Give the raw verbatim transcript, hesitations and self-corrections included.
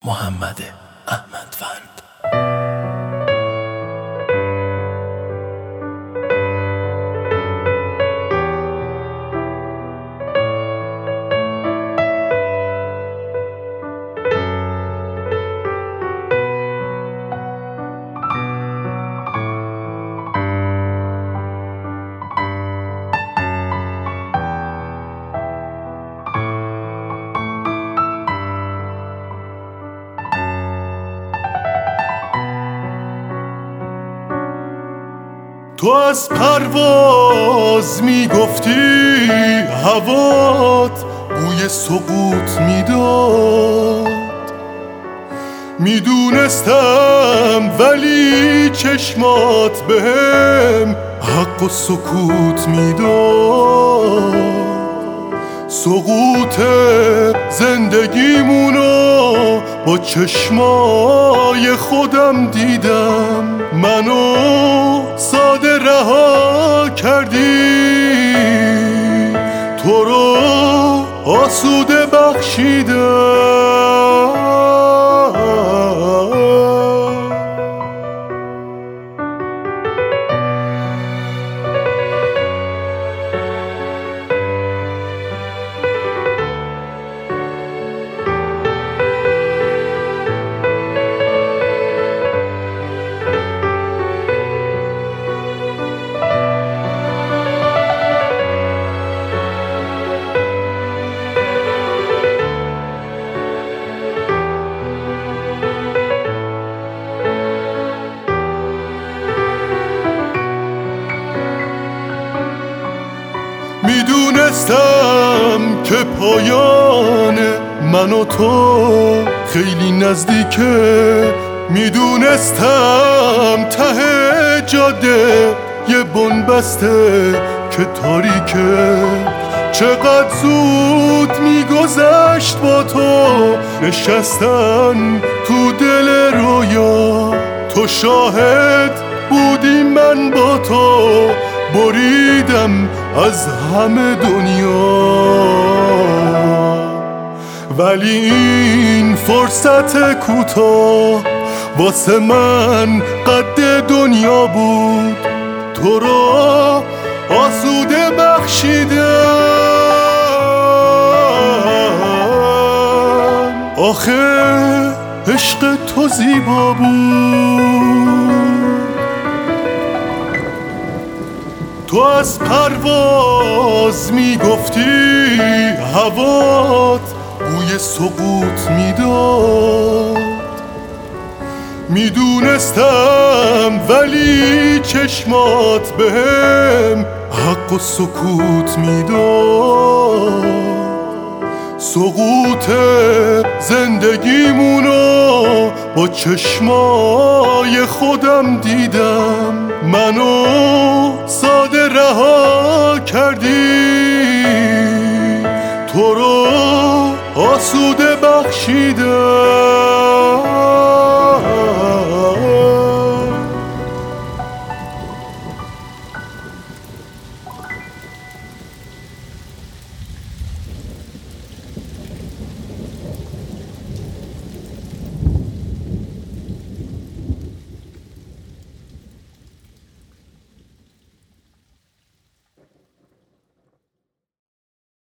محمد احمدوند. تو از پرواز میگفتی هوات بوی سقوط میداد، میدونستم ولی چشمات بهم حق و سکوت میداد. سقوط زندگیمونو با چشمای خودم دیدم، منو ساده رها کردی، تو رو آسوده بخشیدم. میدونستم که پایان من و تو خیلی نزدیکه، میدونستم ته جاده یه بنبسته که تاریکه. چقدر زود میگذشت با تو نشستن تو دل رویا، تو شاهد بودی من با تو بریدم از همه دنیا. ولی این فرصت کوتاه واسه من قد دنیا بود، تو رو آسوده بخشیدم. آخه عشق تو زیبا بود. تو از پرواز میگفتی هوات بوی سقوط میداد، میدونستم ولی چشمات بهم حق و سکوت میداد. سقوط زندگیمونو با چشمای خودم دیدم، منو ساده رها کردی، تو رو آسوده بخشیدم.